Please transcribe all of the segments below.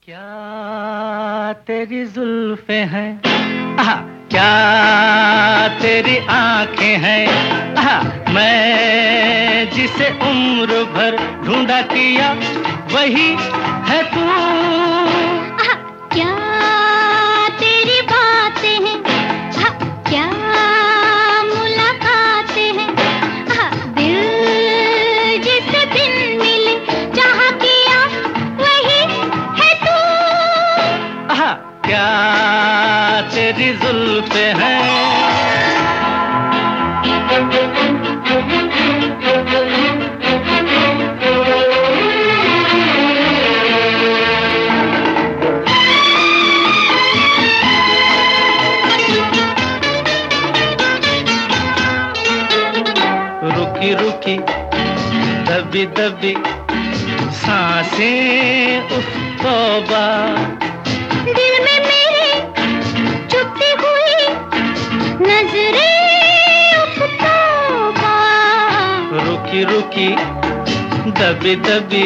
क्या तेरी जुल्फे हैं, आहा, क्या तेरी आंखें हैं, आहा, मैं जिसे उम्र भर ढूंढा किया वही है तू। आहा, क्या तेरी बातें हैं, आहा, क्या मुलाकातें हैं, आहा, दिल जिसे दिन मिले चाहा किया वही है तू। आहा, क्या तेरी जुल्फे हैं। रुकी रुकी दबी दबी सांसें उफ तौबा, दिल में मेरे चुपती हुई नजरें उफ तौबा। रुकी रुकी दबी दबी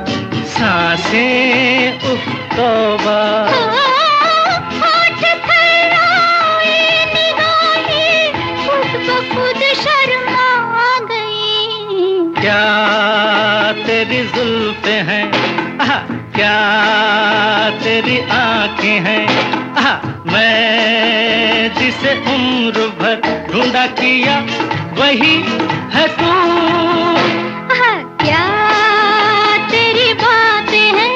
सांसें उफ तौबा। होठ थर्राए निगाहें खुद ब खुद शर्मा गई। क्या तेरी जुल्फे हैं, आहा, क्या तेरी आंखें हैं, आहा, मैं जिसे उम्र भर ढूंढा किया वही है तू। आहा, क्या तेरी बातें हैं।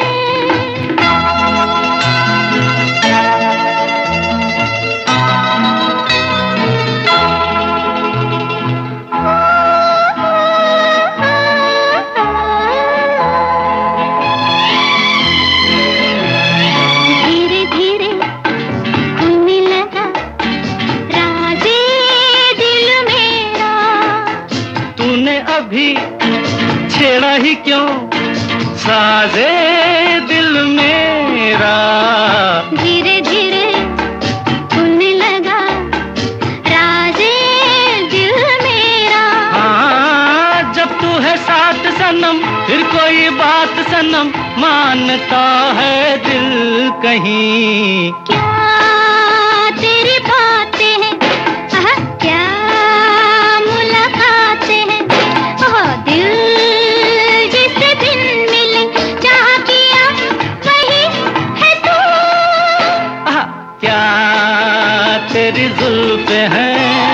धीरे धीरे खुलने लगा राज़े दिल मेरा। तूने अभी छेड़ा ही क्यों साजे दिल मेरा। धीरे धीरे खुलने लगा राज़े दिल मेरा। हाँ, जब तू है साथ सनम फिर कोई बात सनम मानता है दिल कहीं। क्या तेरी बातें हैं, आहा, क्या मुलाकातें हैं, ओह, दिल जिसे दिन मिले चाहा किया वही है तू। आहा, क्या तेरी जुल्फे हैं।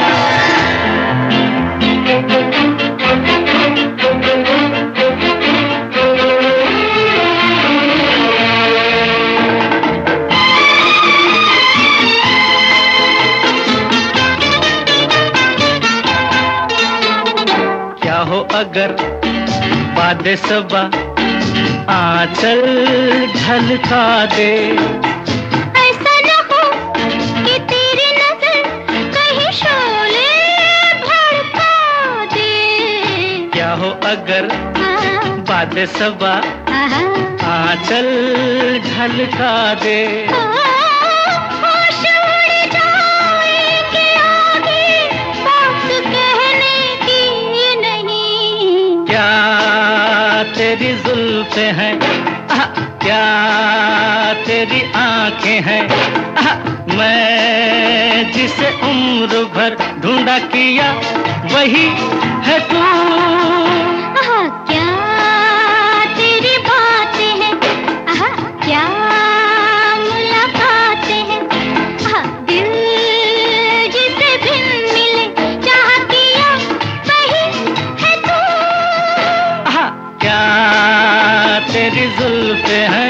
क्या हो अगर बादे सबा आंचल झलका दे। ऐसा न हो कि तेरी नजर कहीं शोले भड़का दे। क्या हो अगर आहा, बादे सबा आहा, आंचल झलका दे। होश उड़ जाएंगे आगे बात कहने की नहीं। क्या तेरी जुल्फे हैं, आहा, क्या तेरी आंखें हैं, आहा, मैं जिसे उम्र भर ढूंढा किया वही है तू। आहा, क्या तेरी बातें हैं, आहा, क्या मुलाकातें हैं, आहा, दिल जिसे दिन मिले चाहा किया वही है तू। आहा, क्या तेरी जुल्फे हैं।